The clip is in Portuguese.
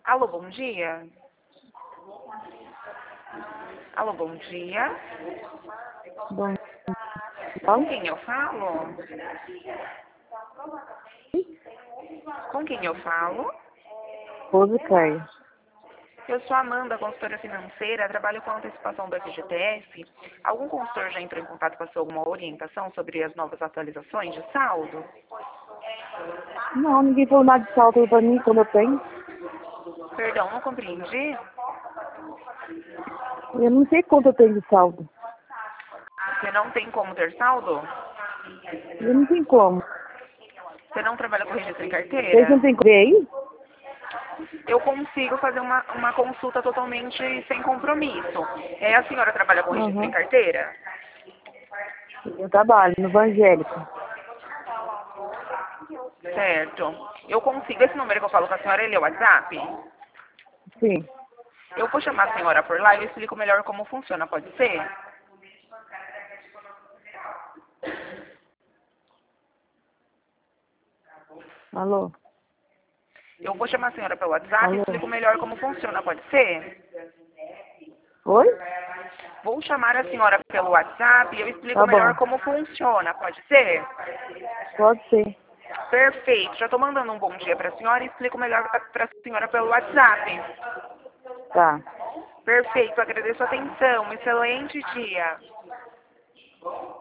Alô, bom dia. Alô, bom dia. Bom, Com quem eu falo? Com quem eu falo? Pouso Caio. Eu sou a Amanda, consultora financeira, trabalho com antecipação do FGTS. Algum consultor já entrou em contato, passou alguma orientação sobre as novas atualizações de saldo? Não, ninguém falou nada de saldo pra mim quando eu tenho. Perdão, não compreendi. Eu não sei quanto eu tenho de saldo. Você não tem como ter saldo? Eu não tenho como. Você não trabalha com registro em Vocês não carteira? têm que ver aí? Eu consigo fazer uma consulta totalmente sem compromisso. A senhora trabalha com registro em Aham. carteira? Eu trabalho no evangélico. Certo. Eu consigo, esse número que eu falo com a senhora, ele é o WhatsApp? Sim. Eu vou chamar a senhora por lá e eu explico melhor como funciona, pode ser? Alô? Eu vou chamar a senhora pelo WhatsApp e Alô? explico melhor como funciona, pode ser? Oi? Vou chamar a senhora pelo WhatsApp e eu explico Tá melhor bom. como funciona, pode ser? Pode ser. Perfeito. Já estou mandando um bom dia para a senhora e explico melhor para a senhora pelo WhatsApp. Tá. Perfeito. Agradeço a atenção. Excelente dia.